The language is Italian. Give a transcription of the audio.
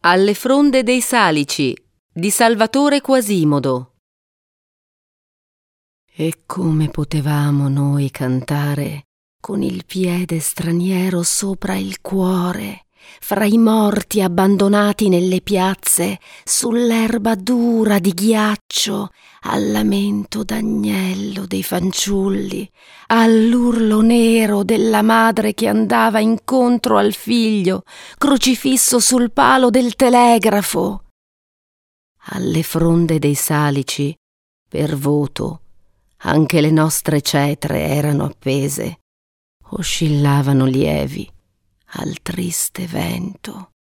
Alle fronde dei Salici di Salvatore Quasimodo. E come potevamo noi cantare con il piede straniero sopra il cuore, fra i morti abbandonati nelle piazze, sull'erba dura di ghiaccio, al lamento d'agnello dei fanciulli, all'urlo nero della madre che andava incontro al figlio, crocifisso sul palo del telegrafo. Alle fronde dei Salici, per voto, anche le nostre cetre erano appese, oscillavano lievi al triste vento.